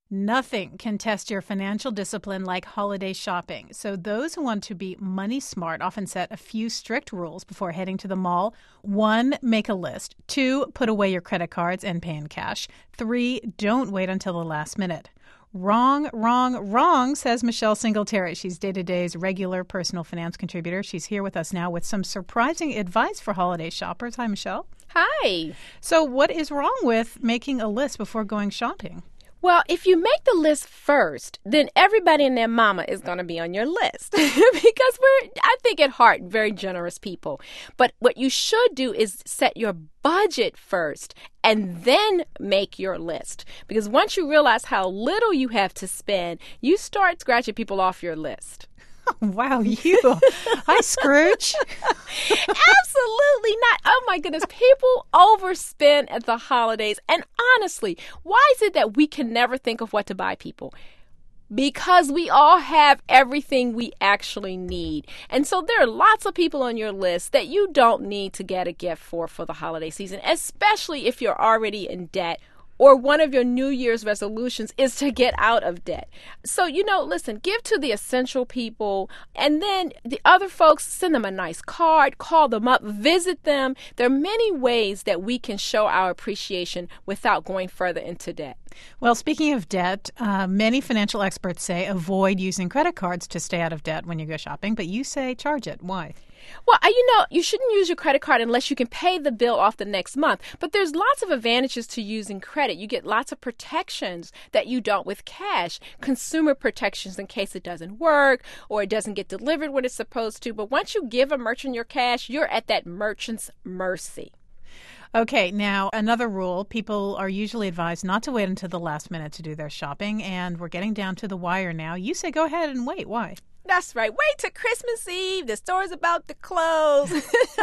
Nothing can test your financial discipline like holiday shopping. So those who want to be money smart often set a few strict rules before heading to the mall. 1, make a list. 2, put away your credit cards and pay in cash. 3, don't wait until the last minute. Wrong, wrong, wrong, says Michelle Singletary. She's Day-to-Day's regular personal finance contributor. She's here with us now with some surprising advice for holiday shoppers. Hi, Michelle. Hi. So what is wrong with making a list before going shopping? Well, if you make the list first, then everybody and their mama is going to be on your list because I think at heart, very generous people. But what you should do is set your budget first and then make your list. Because once you realize how little you have to spend, you start scratching people off your list. Wow, you. Hi, Scrooge. Absolutely not. Oh, my goodness. People overspend at the holidays. And honestly, why is it that we can never think of what to buy people? Because we all have everything we actually need. And so there are lots of people on your list that you don't need to get a gift for the holiday season, especially if you're already in debt or one of your New Year's resolutions is to get out of debt. So, listen, give to the essential people, and then the other folks, send them a nice card, call them up, visit them. There are many ways that we can show our appreciation without going further into debt. Well, speaking of debt, many financial experts say avoid using credit cards to stay out of debt when you go shopping, but you say charge it. Why? Well, you shouldn't use your credit card unless you can pay the bill off the next month. But there's lots of advantages to using credit. You get lots of protections that you don't with cash. Consumer protections in case it doesn't work or it doesn't get delivered when it's supposed to. But once you give a merchant your cash, you're at that merchant's mercy. Okay, now another rule. People are usually advised not to wait until the last minute to do their shopping, and we're getting down to the wire now. You say go ahead and wait. Why? That's right. Wait till Christmas Eve. The store's about to close.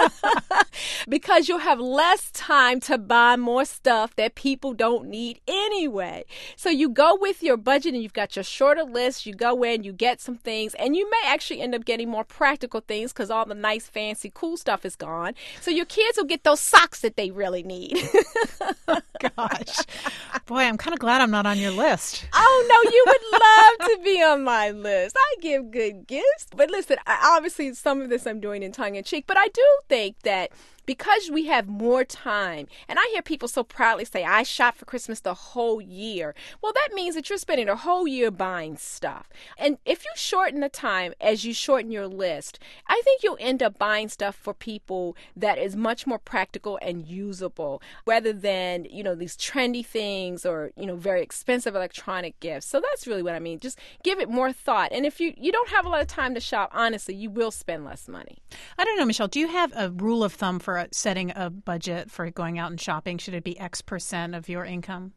Because you'll have less time to buy more stuff that people don't need anyway. So you go with your budget and you've got your shorter list. You go in, you get some things, and you may actually end up getting more practical things because all the nice, fancy, cool stuff is gone. So your kids will get those socks that they really need. Oh, gosh. Boy, I'm kind of glad I'm not on your list. Oh, no, you would love to be on my list. I give good gifts. But listen, obviously some of this I'm doing in tongue in cheek, but I do think that because we have more time, and I hear people so proudly say, I shop for Christmas the whole year. Well, that means that you're spending a whole year buying stuff. And if you shorten the time as you shorten your list, I think you'll end up buying stuff for people that is much more practical and usable rather than, these trendy things or, very expensive electronic gifts. So that's really what I mean. Just give it more thought. And if you don't have a lot of time to shop, honestly, you will spend less money. I don't know, Michelle, do you have a rule of thumb for setting a budget for going out and shopping? Should it be X% of your income?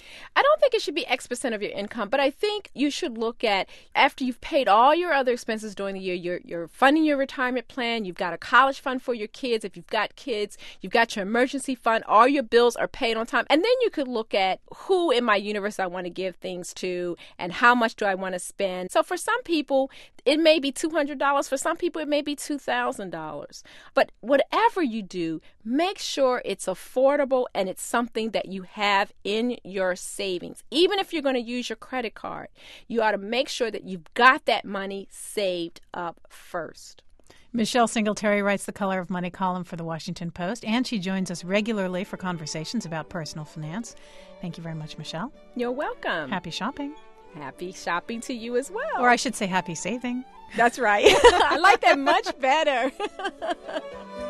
I don't think it should be X% of your income, but I think you should look at after you've paid all your other expenses during the year, you're funding your retirement plan, you've got a college fund for your kids. If you've got kids, you've got your emergency fund, all your bills are paid on time. And then you could look at who in my universe I want to give things to and how much do I want to spend. So for some people, it may be $200. For some people, it may be $2,000. But whatever you do, make sure it's affordable and it's something that you have in your savings. Even if you're going to use your credit card, you ought to make sure that you've got that money saved up first. Michelle Singletary writes the Color of Money column for the Washington Post, and she joins us regularly for conversations about personal finance. Thank you very much, Michelle. You're welcome. Happy shopping. Happy shopping to you as well. Or I should say happy saving. That's right. I like that much better.